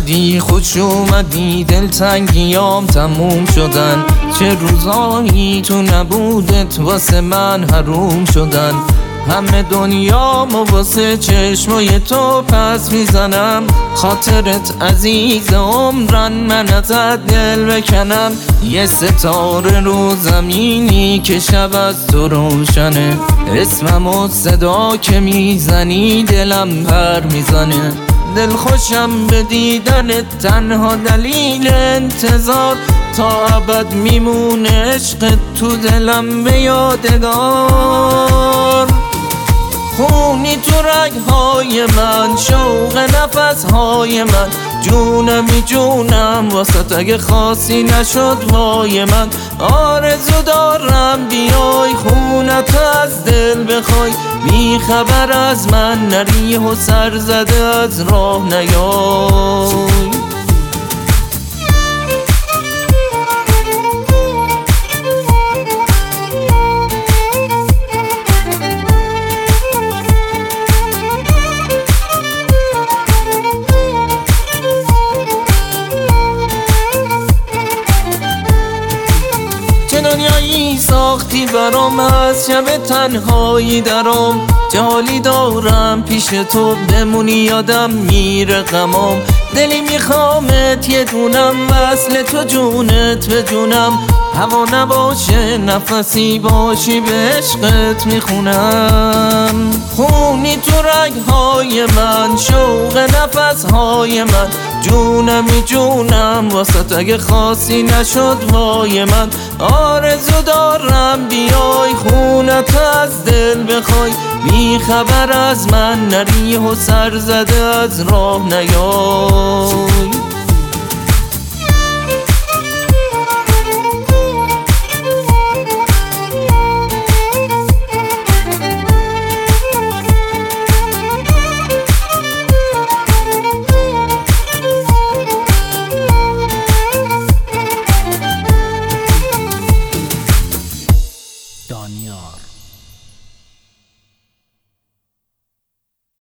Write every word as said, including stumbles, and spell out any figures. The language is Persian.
بی خوش اومدی دلتنگیام تموم شدن، چه روزایی تو نبودت واسه من حروم شدن. همه دنیامو واسه چشمای تو پس میزنم، خاطرت عزیز عمرن من ازت دل بکنم. یه ستاره رو زمینی که شب از تو روشنه، اسمم و صدا که میزنی دلم پر میزنه. دل خوشم به دیدنت تنها دلیل انتظار، تا ابد میمونه عشقت تو دلم به یادگار. خونی تو رگ‌های من، شوق نفس‌های من، جونمی جونم واسه اگه خاصی نشد وای من. آرزو دارم بیای خونت از دل بخوای، بی خبر از من نری و سر زده از راه نیای. دنیایی ساختی برام، از شب تنهایی درام. جالی دارم پیش تو بمونی یادم میره غمام. دلی میخوامت یه دونم وصل تو جونت به جونم. هوا نباشه نفسی باشی به عشقت میخونم. خونی تو رگ‌های من، شوق نفس‌های من، جونمی جونم واسه اگه خاصی نشد وای من. آرزو دارم بیای خونت از دل بخوای، بی خبر از من نری و سر زده از راه نیای.